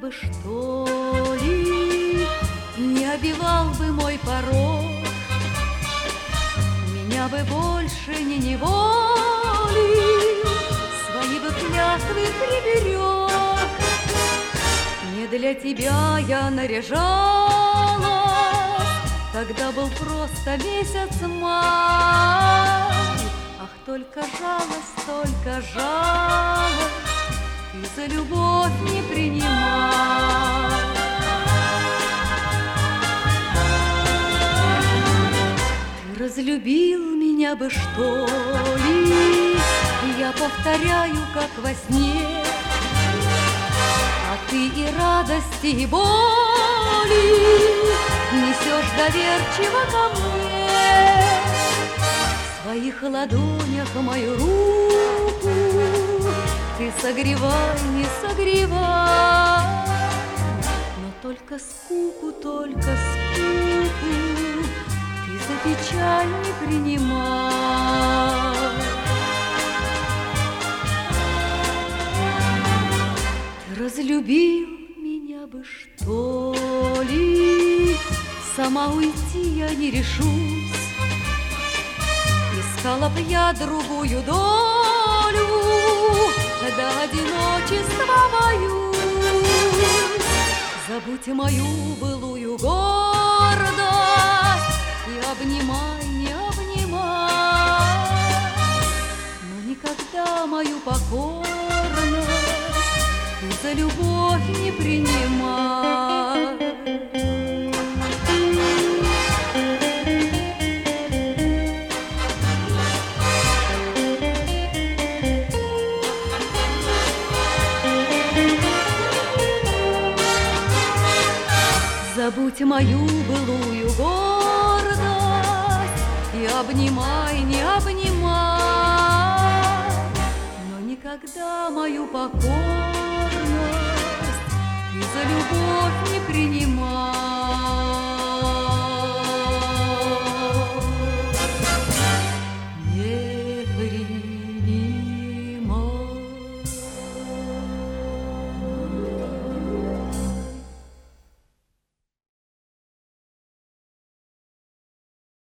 бы, что ли, не обивал бы мой порог, меня бы больше не неволил, свои бы клятвы приберег. Не для тебя я наряжалась, когда был просто месяц май. Ах, только жалость, только жалость, ты за любовь не принимай. Ты разлюбил меня бы, что ли, и я повторяю, как во сне, а ты и радости, и боли несешь доверчиво ко мне. В своих ладонях мою руку ты согревай, не согревай, но только скуку, ты за печаль не принимай. Ты разлюбил меня бы, что ли, сама уйти я не решусь. Искала б я другую долю, до одиночества боюсь. Забудь мою былую гордость и обнимай, не обнимай, но никогда мою покорность ты за любовь не принимай. Забудь мою былую гордость и обнимай, не обнимай, но никогда мою покорность ты за любовь не принимай.